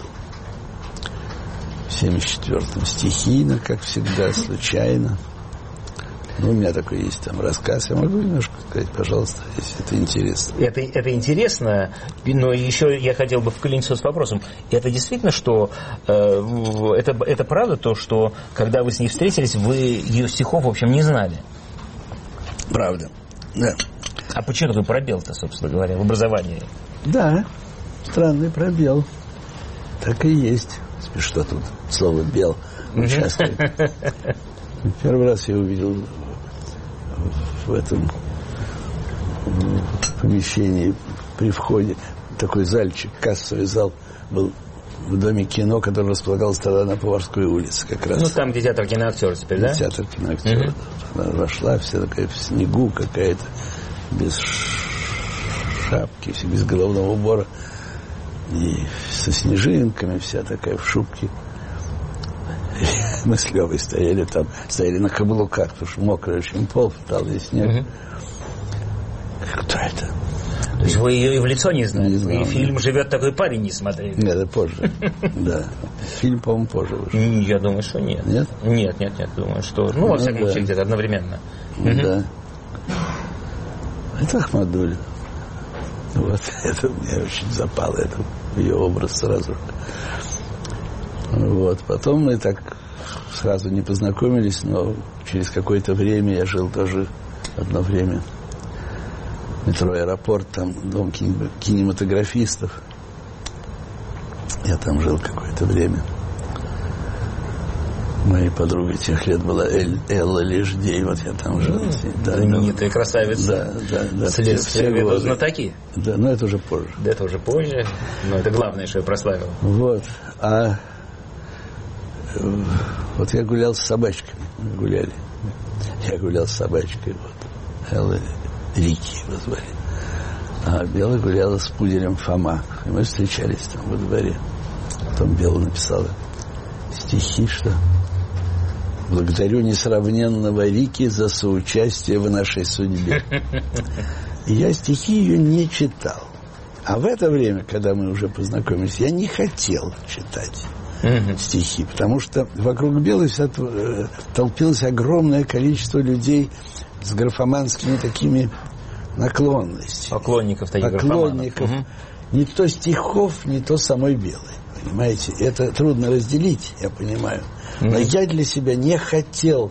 Speaker 3: В 1974 стихийно, как всегда, случайно. Ну, у меня такой есть там рассказ. Я могу немножко сказать, пожалуйста, если это интересно.
Speaker 1: Это интересно, но еще я хотел бы вклиниться с вопросом. Это действительно, что это правда то, что когда вы с ней встретились, вы ее стихов, в общем, не знали?
Speaker 3: Правда, да.
Speaker 1: А почему такой пробел-то, собственно говоря, в образовании?
Speaker 3: Да, странный пробел. Так и есть. Что тут слово «бел» участвует. Первый раз я увидел в этом помещении при входе такой зальчик, кассовый зал был в Доме кино, который располагался тогда на Поварской улице как раз.
Speaker 1: Ну, там, где театр киноактера теперь, да?
Speaker 3: Театр киноактера. Она вошла, вся такая в снегу какая-то, без шапки, без головного убора. И со снежинками, вся такая в шубке. Мы с Левой стояли на каблуках, потому что мокрый очень пол, встал весь снег. Кто это?
Speaker 1: То есть вы ее и в лицо не знали?
Speaker 3: Не знал,
Speaker 1: и фильм «Живет такой парень» не смотрели?
Speaker 3: Нет, это позже. Да. Фильм, по-моему, позже вышел.
Speaker 1: Я думаю, что нет.
Speaker 3: Нет?
Speaker 1: Нет. Думаю, что... Ну, во всяком случае, где-то одновременно.
Speaker 3: Да. Это Ахмадуллина. Вот. Это мне очень запало. Это ее образ сразу. Вот. Потом мы так сразу не познакомились, но через какое-то время я жил тоже одно время. Метро «Аэропорт», там дом кинематографистов. Я там жил какое-то время. Моей подругой тех лет была Элла Леждей, вот я там жил.
Speaker 1: Знаменитая красавица.
Speaker 3: Да.
Speaker 1: Следствие ведут знатоки.
Speaker 3: Да, но это уже позже.
Speaker 1: Да, это уже позже, но это главное, что я прославил.
Speaker 3: Вот, вот я гулял с собачками, мы гуляли. Я гулял с собачкой, вот. Элла Рики его звали. А Бела гуляла с пуделем Фома. И мы встречались там во дворе. Потом Бела написала стихи, что «Благодарю несравненного Рики за соучастие в нашей судьбе». И я стихи ее не читал. А в это время, когда мы уже познакомились, я не хотел читать стихи, потому что вокруг Белой толпилось огромное количество людей с графоманскими такими наклонностями.
Speaker 1: Поклонников таких графоманов.
Speaker 3: Не то стихов, не то самой Белой. Понимаете? Это трудно разделить, я понимаю. Но я для себя не хотел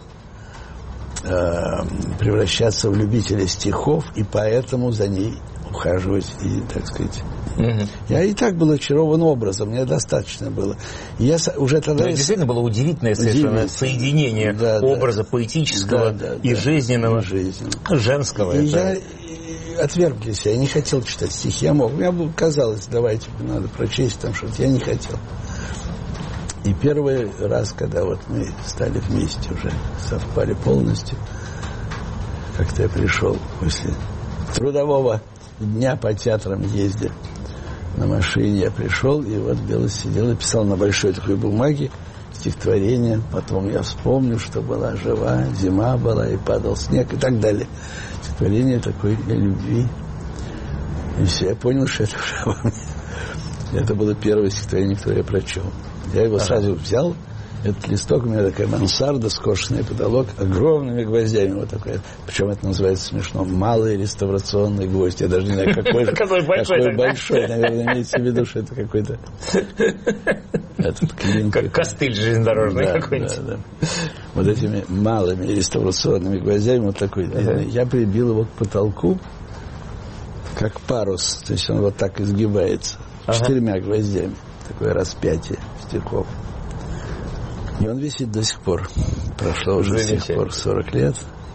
Speaker 3: превращаться в любителя стихов, и поэтому за ней ухаживать и, так сказать... Я и так был очарован образом, мне достаточно было. Я уже тогда...
Speaker 1: Но действительно было удивительное совершенно соединение образа поэтического и жизненного, женского.
Speaker 3: И я отверг для себя, я не хотел читать стихи. Я мог, мне казалось, давайте, надо прочесть там что-то. Я не хотел. И первый раз, когда вот мы стали вместе, уже совпали полностью, как-то я пришел после трудового дня по театрам ездя на машине, я пришел, и вот Бела сидел и писал на большой такой бумаге стихотворение. Потом я вспомню, что была жива, зима была, и падал снег, и так далее. Стихотворение такой для любви. И все, я понял, что это уже во мне. Это было первое стихотворение, которое я прочел. Я его сразу взял, этот листок, у меня такая мансарда, скошенный потолок, огромными гвоздями вот такой. Причем это называется смешно малый реставрационный гвоздь. Я даже не знаю, какой же. Какой большой. Наверное, имеется в виду, что это какой-то этот клин.
Speaker 1: Как костыль железнодорожный какой-нибудь.
Speaker 3: Да. Вот этими малыми реставрационными гвоздями вот такой. Я прибил его к потолку, как парус. То есть он вот так изгибается. 4 гвоздями. Такое распятие стихов. И он висит до сих пор. Прошло уже с тех пор 40 лет.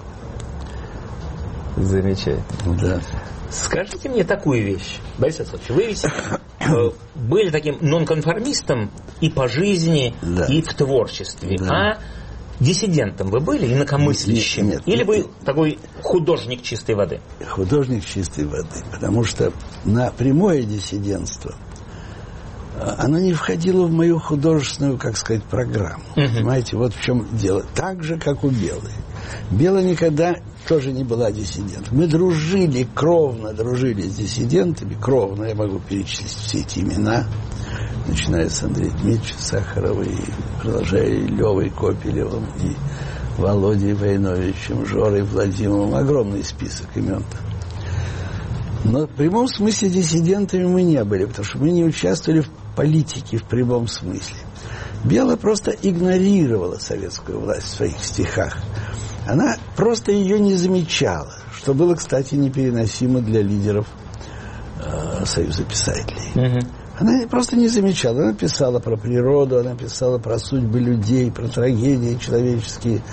Speaker 1: Замечательно.
Speaker 3: Да.
Speaker 1: Скажите мне такую вещь, Борис Вацлавович, вы ведь были таким нонконформистом и по жизни,
Speaker 3: да.
Speaker 1: и в творчестве,
Speaker 3: да.
Speaker 1: а диссидентом вы были, инакомыслящим?
Speaker 3: Нет,
Speaker 1: или вы такой художник чистой воды?
Speaker 3: Художник чистой воды, потому что на прямое диссидентство оно не входило в мою художественную, как сказать, программу. Понимаете, вот в чем дело. Так же, как у Белой. Белая никогда тоже не была диссидентом. Мы дружили, кровно дружили с диссидентами. Кровно, я могу перечислить все эти имена, начиная с Андрея Дмитриевича Сахарова и продолжая Левой Копелевым и Володей Войновичем, Жорой Владимировым. Огромный список имен. Но в прямом смысле диссидентами мы не были, потому что мы не участвовали в политике в прямом смысле. Белая просто игнорировала советскую власть в своих стихах. Она просто ее не замечала, что было, кстати, непереносимо для лидеров Союза писателей. Она просто не замечала. Она писала про природу, она писала про судьбы людей, про трагедии человеческие,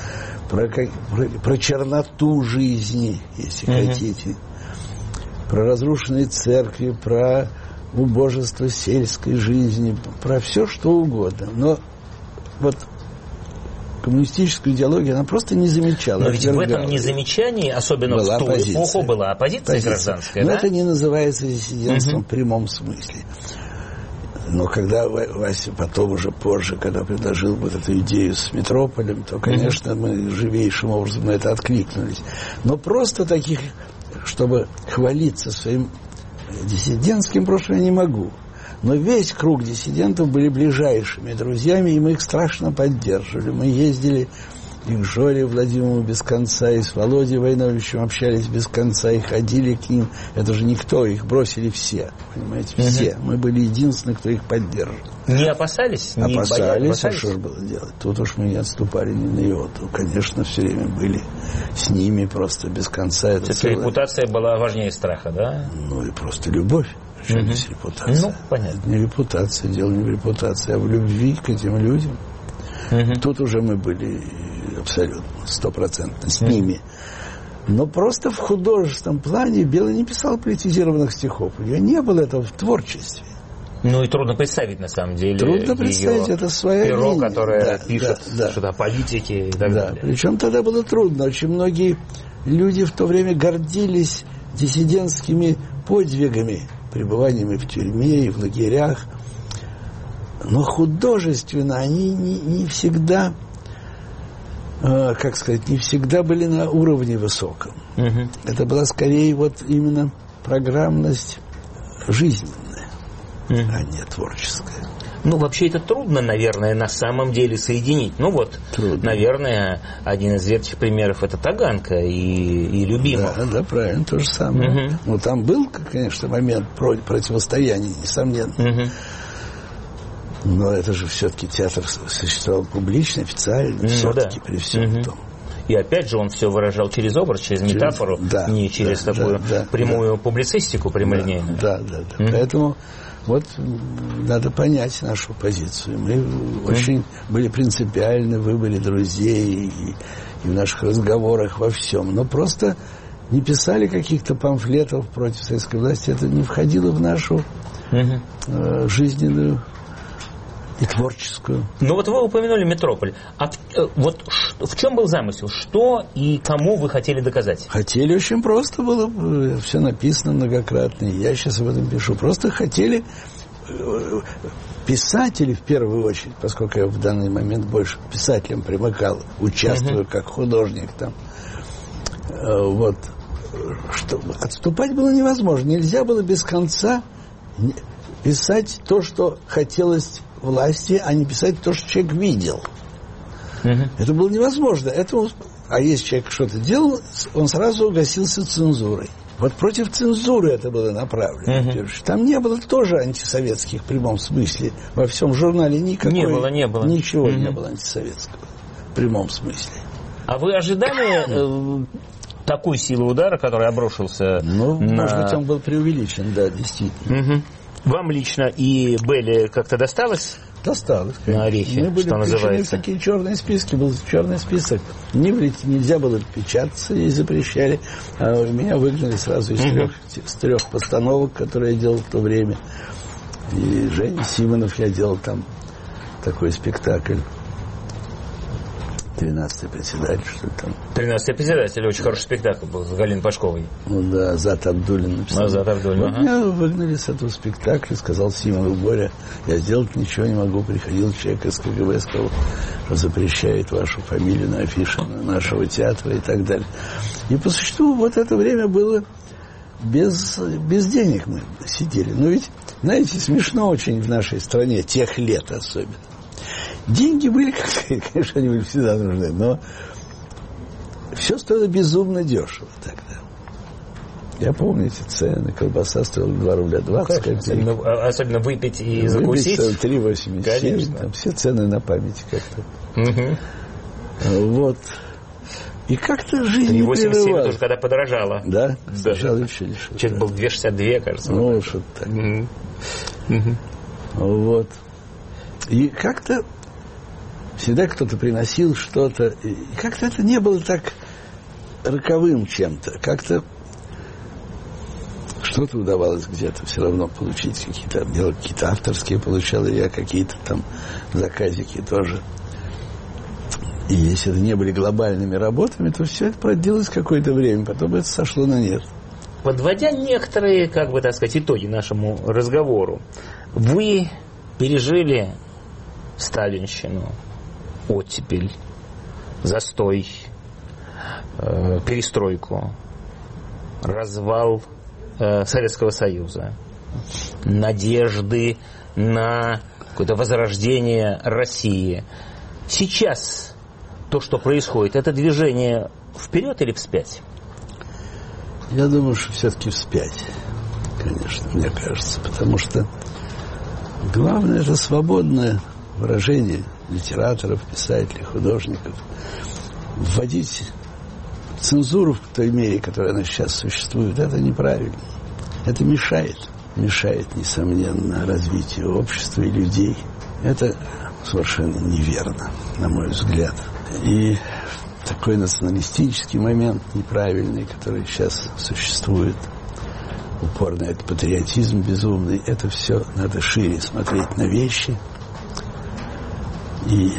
Speaker 3: про черноту жизни, если хотите, про разрушенные церкви, про убожество сельской жизни, про все, что угодно. Но вот коммунистическую идеологию она просто не замечала.
Speaker 1: Но ведь в этом незамечании, особенно была в ту эпоху, была оппозиция гражданская.
Speaker 3: Но
Speaker 1: да?
Speaker 3: это не называется диссидентством в прямом смысле. Но когда Вася потом уже позже, когда предложил вот эту идею с метрополем, то, конечно, мы живейшим образом на это откликнулись. Но просто таких, чтобы хвалиться своим диссидентским прошлым, я не могу. Но весь круг диссидентов были ближайшими друзьями, и мы их страшно поддерживали. Мы ездили и к Жоре Владимирову без конца, и с Володей Войновичем общались без конца, и ходили к ним. Это же никто, их бросили все, понимаете, все. Мы были единственные, кто их поддерживал.
Speaker 1: Не опасались?
Speaker 3: Опасались, а что же было делать? Тут уж мы не отступали ни на йоту. Конечно, все время были с ними просто без конца. Это
Speaker 1: репутация была важнее страха, да?
Speaker 3: Ну и просто любовь. Причем здесь репутация?
Speaker 1: Ну, понятно.
Speaker 3: Не репутация, дело не в репутации, а в любви к этим людям. Тут уже мы были абсолютно, 100% с ними. Но просто в художественном плане Белый не писал политизированных стихов. У нее не было этого в творчестве.
Speaker 1: Ну и трудно представить, на самом деле.
Speaker 3: Трудно представить, это своя
Speaker 1: перо,
Speaker 3: линия.
Speaker 1: которое пишет что-то о политике и так далее.
Speaker 3: Причем тогда было трудно. Очень многие люди в то время гордились диссидентскими подвигами, пребываниями в тюрьме и в лагерях. Но художественно они не всегда, как сказать, не всегда были на уровне высоком. Это была скорее вот именно программность жизненная, а не творческая.
Speaker 1: Ну, вообще это трудно, наверное, на самом деле соединить. Ну вот, трудно. Наверное, один из редких примеров — это Таганка и Любимов.
Speaker 3: Да, правильно, то же самое. Ну, там был, конечно, момент противостояния, несомненно. Но это же все-таки театр существовал публично, официально, все-таки при всем том.
Speaker 1: И опять же он все выражал через образ, через метафору, не через такую прямую публицистику прямолинейную.
Speaker 3: Да. Поэтому вот надо понять нашу позицию. Мы очень были принципиальны, вы были друзей и в наших разговорах во всем. Но просто не писали каких-то памфлетов против советской власти. Это не входило в нашу жизненную и творческую.
Speaker 1: Ну вот вы упомянули метрополь. А вот в чем был замысел? Что и кому вы хотели доказать?
Speaker 3: Хотели очень просто было. Все написано многократно. И я сейчас об этом пишу. Просто хотели писатели в первую очередь, поскольку я в данный момент больше к писателям примыкал, участвую как художник там. Вот. Что, отступать было невозможно. Нельзя было без конца писать то, что хотелось власти, а не писать то, что человек видел. Это было невозможно. А если человек что-то делал, он сразу угасился цензурой. Вот против цензуры это было направлено. Там не было тоже антисоветских в прямом смысле. Во всем журнале никакой,
Speaker 1: не было.
Speaker 3: Ничего не было антисоветского в прямом смысле.
Speaker 1: А вы ожидали такой силы удара, который обрушился
Speaker 3: может быть, он был преувеличен, да, действительно.
Speaker 1: Вам лично и Белле как-то досталось?
Speaker 3: Досталось.
Speaker 1: На орехи,
Speaker 3: мы были
Speaker 1: что называется.
Speaker 3: В такие черные списки, был черный список. Нельзя было печататься, и запрещали. А меня выгнали сразу из трех постановок, которые я делал в то время. И Женя Симонов, я делал там такой спектакль. 13-й председатель, что ли там.
Speaker 1: 13-й председатель, очень хороший спектакль был с Галиной Пашковой.
Speaker 3: Ну да, Азат Абдуллин написал.
Speaker 1: Азат Абдуллин,
Speaker 3: вот меня выгнали с этого спектакля, сказал Симонов: Боря, я сделать ничего не могу. Приходил человек из КГБ, сказал, что запрещает вашу фамилию на афише нашего театра и так далее. И по существу вот это время было без денег мы сидели. Но ведь, знаете, смешно очень в нашей стране, тех лет особенно. Деньги были, конечно, они были всегда нужны, но все стоило безумно дешево тогда. Я помню эти цены. Колбаса стоила 2 рубля 20 копеек.
Speaker 1: Особенно выпить и закусить.
Speaker 3: 3,87. Там все цены на памяти как-то. Вот. И как-то жизнь не прерывалась. 3,87
Speaker 1: тоже когда подорожало.
Speaker 3: Да? Сначала еще дешевле.
Speaker 1: Что-то был 2,62, кажется.
Speaker 3: Ну, что-то так. Вот. И как-то всегда кто-то приносил что-то. И как-то это не было так роковым чем-то. Как-то что-то удавалось где-то все равно получить. Какие-то авторские получал я, какие-то там заказики тоже. И если это не были глобальными работами, то все это продлилось какое-то время. Потом это сошло на нет.
Speaker 1: Подводя некоторые, так сказать, итоги нашему разговору, вы пережили сталинщину, оттепель, застой, перестройку, развал Советского Союза, надежды на какое-то возрождение России. Сейчас то, что происходит, это движение вперед или вспять?
Speaker 3: Я думаю, что все-таки вспять, конечно, мне кажется, потому что главное — это свободное выражение литераторов, писателей, художников. Вводить цензуру в той мере, которая она сейчас существует, это неправильно. Это мешает, несомненно, развитию общества и людей. Это совершенно неверно, на мой взгляд. И такой националистический момент неправильный, который сейчас существует, упорный этот патриотизм безумный, это все надо шире смотреть на вещи. И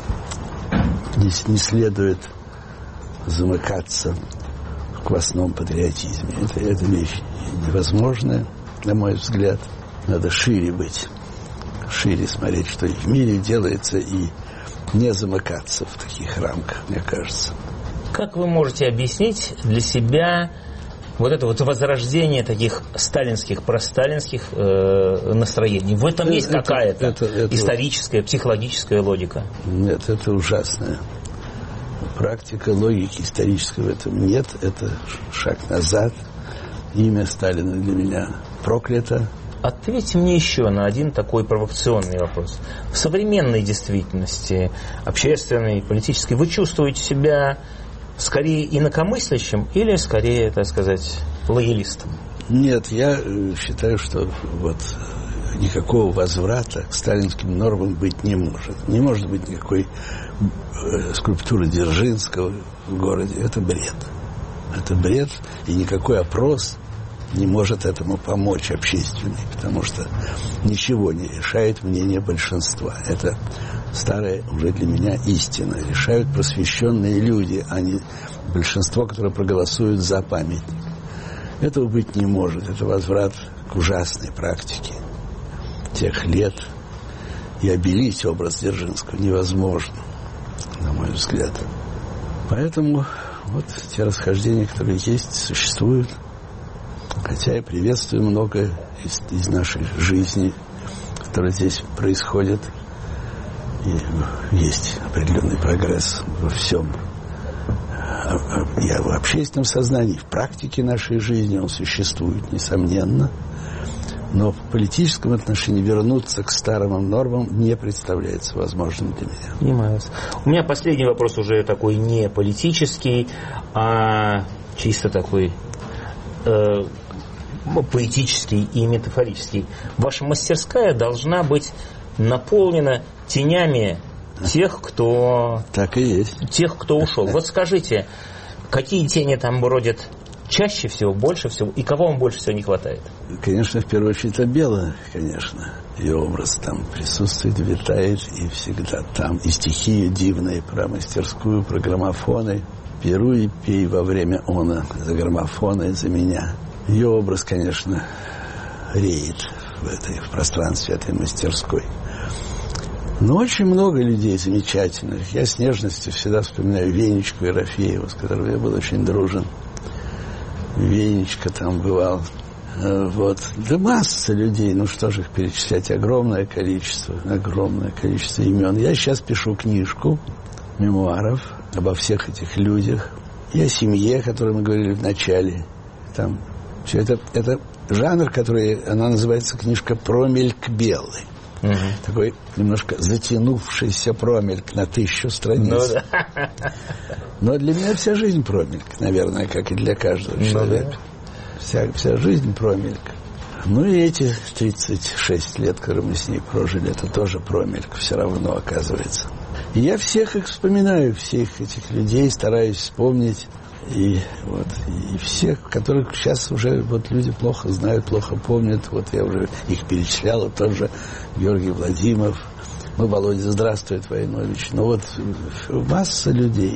Speaker 3: не следует замыкаться в квасном патриотизме. Это вещь невозможная, на мой взгляд. Надо шире быть, шире смотреть, что и в мире делается, и не замыкаться в таких рамках, мне кажется.
Speaker 1: Как вы можете объяснить для себя вот это вот возрождение таких сталинских, просталинских настроений? В этом есть какая-то историческая, психологическая логика?
Speaker 3: Нет, это ужасная практика, логики исторической в этом нет. Это шаг назад. Имя Сталина для меня проклято.
Speaker 1: Ответьте мне еще на один такой провокационный вопрос. В современной действительности, общественной, политической, вы чувствуете себя скорее инакомыслящим или скорее, так сказать, лоялистом?
Speaker 3: Нет, я считаю, что вот никакого возврата к сталинским нормам быть не может. Не может быть никакой скульптуры Дзержинского в городе. Это бред. Это бред, и никакой опрос не может этому помочь общественный, потому что ничего не решает мнение большинства. Это старая уже для меня истина. Решают просвещенные люди, а не большинство, которое проголосует за памятник. Этого быть не может. Это возврат к ужасной практике тех лет. И обелить образ Дзержинского невозможно, на мой взгляд. Поэтому вот те расхождения, которые есть, существуют. Хотя я приветствую многое из нашей жизни, которое здесь происходит. И есть определенный прогресс во всем. Я в общественном сознании, в практике нашей жизни он существует, несомненно. Но в политическом отношении вернуться к старым нормам не представляется возможным для меня.
Speaker 1: Понимаю. У меня последний вопрос уже такой не политический, а чисто такой поэтический и метафорический. Ваша мастерская должна быть наполнена тенями тех, кто...
Speaker 3: Так и есть.
Speaker 1: Тех, кто ушел. Вот скажите, какие тени там бродят чаще всего, больше всего, и кого вам больше всего не хватает?
Speaker 3: Конечно, в первую очередь Белла, конечно. Ее образ там присутствует, витает и всегда там. И стихи дивные про мастерскую, про граммофоны. «Пируй и пей во время она за граммофона и за меня». Ее образ, конечно, реет в пространстве этой мастерской. Но очень много людей замечательных. Я с нежностью всегда вспоминаю Венечку Ерофееву, с которой я был очень дружен. Венечка там бывал. Вот. Да масса людей, ну что же их перечислять, огромное количество имен. Я сейчас пишу книжку мемуаров обо всех этих людях и о семье, о которой мы говорили в начале. Там все это жанр, который, она называется книжка «Промельк белый». Угу. Такой немножко затянувшийся промельк на 1000 страниц. Ну, да. Но для меня вся жизнь промельк, наверное, как и для каждого человека. Да. Вся жизнь промельк. Ну и эти 36 лет, которые мы с ней прожили, это тоже промельк, все равно оказывается. И я всех их вспоминаю, всех этих людей стараюсь вспомнить. И всех, которых сейчас уже вот люди плохо знают, плохо помнят. Вот я уже их перечислял, тот же Георгий Владимиров, Володя, здравствует, Войнович. Ну вот масса людей.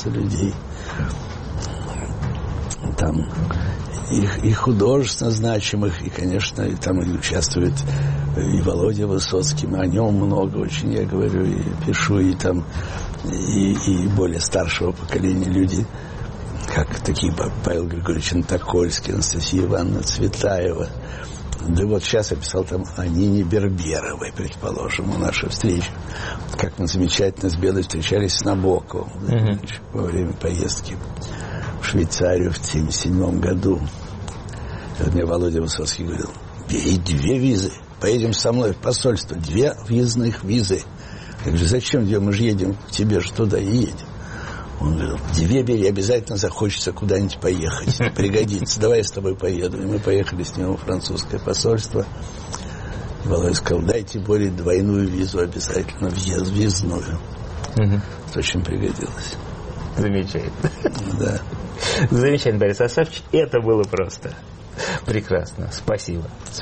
Speaker 3: Там и художественно значимых, и, конечно, и там участвует и Володя Высоцкий, о нем много очень, я говорю, и пишу, и там и более старшего поколения люди, как такие Павел Григорьевич Антокольский, Анастасия Ивановна Цветаева. Да вот сейчас я писал там о Нине Берберовой, предположим, у нашей встречи. Как мы замечательно с Белой встречались с Набоковым во время поездки в Швейцарию в 1977 году. И мне Володя Высоцкий говорил: бери 2 визы, поедем со мной в посольство, 2 въездных визы. Я говорю: зачем? Мы же едем к тебе, же туда и едем. Он говорил: 2 бери, обязательно захочется куда-нибудь поехать. Пригодится. Давай я с тобой поеду. И мы поехали с ним во французское посольство. И Володя сказал: дайте Боре 2-ю визу обязательно, въездную. Это очень пригодилось.
Speaker 1: Замечательно.
Speaker 3: Да.
Speaker 1: Замечательно, Борис Асафович. Это было просто прекрасно. Спасибо.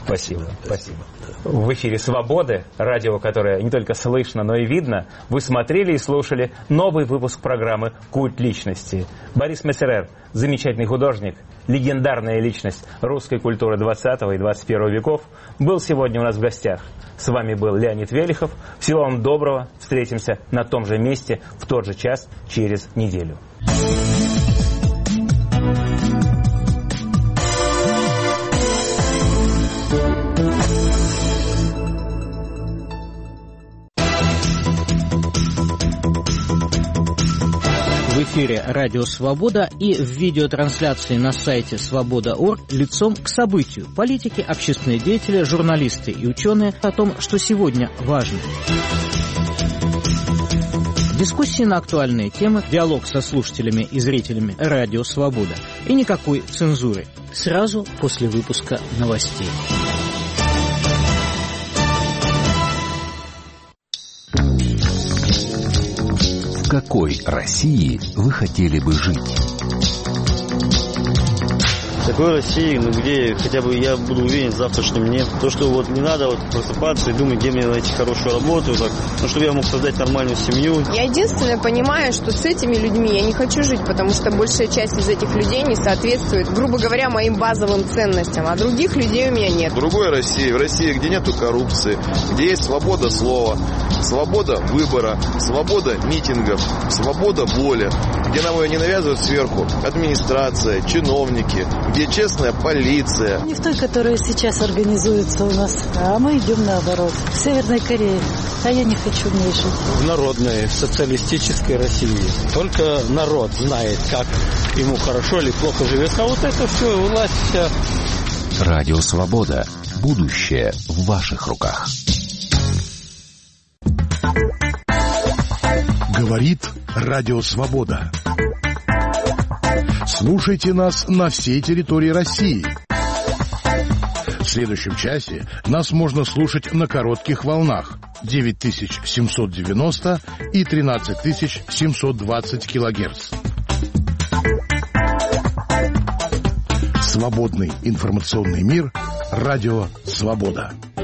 Speaker 1: В эфире «Свободы», радио, которое не только слышно, но и видно. Вы смотрели и слушали новый выпуск программы «Культ личности». Борис Мессерер, замечательный художник, легендарная личность русской культуры 20 и 21 веков, был сегодня у нас в гостях. С вами был Леонид Велихов. Всего вам доброго. Встретимся на том же месте в тот же час через неделю.
Speaker 5: В эфире «Радио Свобода» и в видеотрансляции на сайте свобода.орг лицом к событию. Политики, общественные деятели, журналисты и ученые о том, что сегодня важно. Дискуссии на актуальные темы, диалог со слушателями и зрителями «Радио Свобода». И никакой цензуры. Сразу после выпуска новостей.
Speaker 6: В какой России вы хотели бы жить?
Speaker 7: В такой России, где хотя бы я буду уверен в завтрашнем дне. То, что вот не надо вот просыпаться и думать, где мне найти хорошую работу, чтобы я мог создать нормальную семью.
Speaker 8: Я единственное понимаю, что с этими людьми я не хочу жить, потому что большая часть из этих людей не соответствует, грубо говоря, моим базовым ценностям, а других людей у меня нет. В
Speaker 9: другой России, в России, где нету коррупции, где есть свобода слова, свобода выбора, свобода митингов, свобода воли, где нам ее не навязывают сверху администрация, чиновники, где честная полиция.
Speaker 10: Не в той, которая сейчас организуется у нас, а мы идем наоборот. В Северной Корее. А я не хочу в ней жить.
Speaker 11: В народной, социалистической России. Только народ знает, как ему хорошо или плохо живется. А вот это все, власть вся.
Speaker 6: Радио Свобода. Будущее в ваших руках.
Speaker 12: Говорит Радио Свобода. Слушайте нас на всей территории России. В следующем часе нас можно слушать на коротких волнах 9790 и 13720 килогерц. Свободный информационный мир. Радио «Свобода».